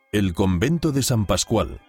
El convento de San Pascual.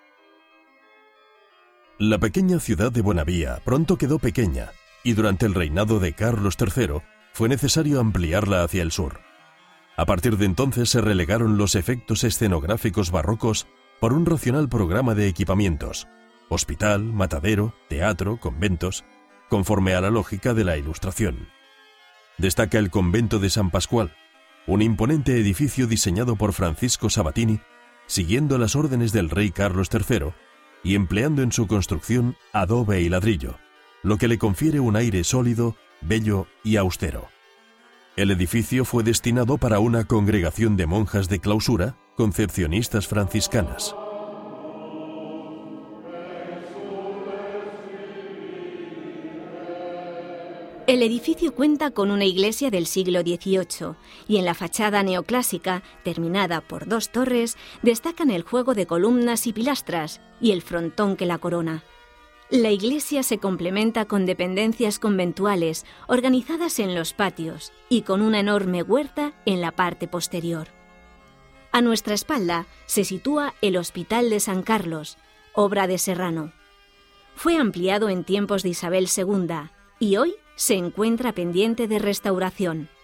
La pequeña ciudad de Bonavía pronto quedó pequeña, y durante el reinado de Carlos III fue necesario ampliarla hacia el sur. A partir de entonces se relegaron los efectos escenográficos barrocos por un racional programa de equipamientos: hospital, matadero, teatro, conventos, conforme a la lógica de la Ilustración. Destaca el convento de San Pascual, un imponente edificio diseñado por Francisco Sabatini, siguiendo las órdenes del rey Carlos III y empleando en su construcción adobe y ladrillo, lo que le confiere un aire sólido, bello y austero. El edificio fue destinado para una congregación de monjas de clausura, concepcionistas franciscanas. El edificio cuenta con una iglesia del siglo XVIII y en la fachada neoclásica, terminada por 2 torres, destacan el juego de columnas y pilastras y el frontón que la corona. La iglesia se complementa con dependencias conventuales organizadas en los patios y con una enorme huerta en la parte posterior. A nuestra espalda se sitúa el Hospital de San Carlos, obra de Serrano. Fue ampliado en tiempos de Isabel II y hoy se encuentra pendiente de restauración.